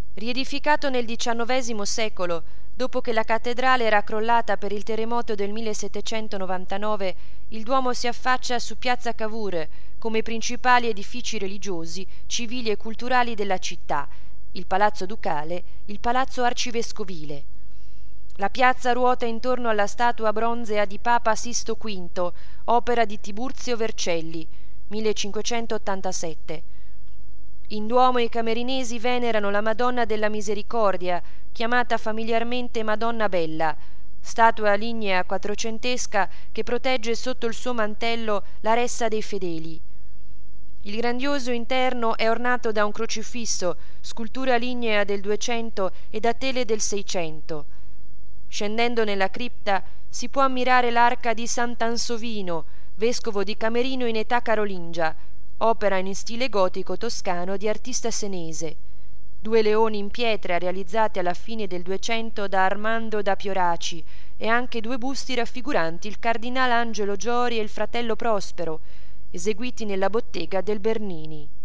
Riedificato nel XIX secolo, dopo che la cattedrale era crollata per il terremoto del 1799, il Duomo si affaccia su piazza Cavour come i principali edifici religiosi, civili e culturali della città, il Palazzo Ducale, il Palazzo Arcivescovile. La piazza ruota intorno alla statua bronzea di Papa Sisto V, opera di Tiburzio Vercelli, 1587. In Duomo i camerinesi venerano la Madonna della Misericordia, chiamata familiarmente Madonna Bella, statua lignea quattrocentesca che protegge sotto il suo mantello la ressa dei fedeli. Il grandioso interno è ornato da un crocifisso, scultura lignea del 200 e da tele del 600. Scendendo nella cripta si può ammirare l'arca di Sant'Ansovino, vescovo di Camerino in età carolingia, opera in stile gotico toscano di artista senese. 2 leoni in pietra realizzati alla fine del 200 da Armando da Pioraci e anche 2 busti raffiguranti il cardinale Angelo Giori e il fratello Prospero, eseguiti nella bottega del Bernini.